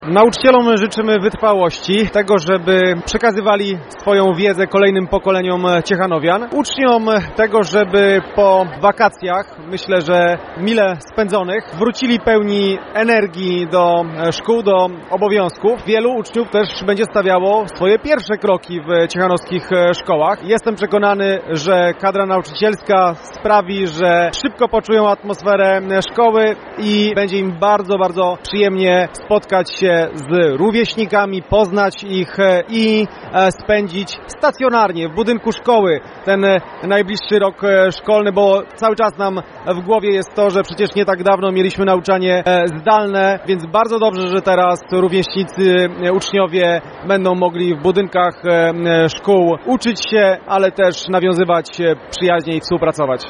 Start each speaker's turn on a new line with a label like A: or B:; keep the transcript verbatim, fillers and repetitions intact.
A: Nauczycielom życzymy wytrwałości, tego, żeby przekazywali swoją wiedzę kolejnym pokoleniom ciechanowian. Uczniom tego, żeby po wakacjach, myślę, że mile spędzonych, wrócili pełni energii do szkół, do obowiązków. Wielu uczniów też będzie stawiało swoje pierwsze kroki w ciechanowskich szkołach. Jestem przekonany, że kadra nauczycielska sprawi, że szybko poczują atmosferę szkoły i będzie im bardzo, bardzo przyjemnie spotkać się z rówieśnikami, poznać ich i spędzić stacjonarnie w budynku szkoły ten najbliższy rok szkolny, bo cały czas nam w głowie jest to, że przecież nie tak dawno mieliśmy nauczanie zdalne, więc bardzo dobrze, że teraz rówieśnicy, uczniowie będą mogli w budynkach szkół uczyć się, ale też nawiązywać przyjaźnie i współpracować.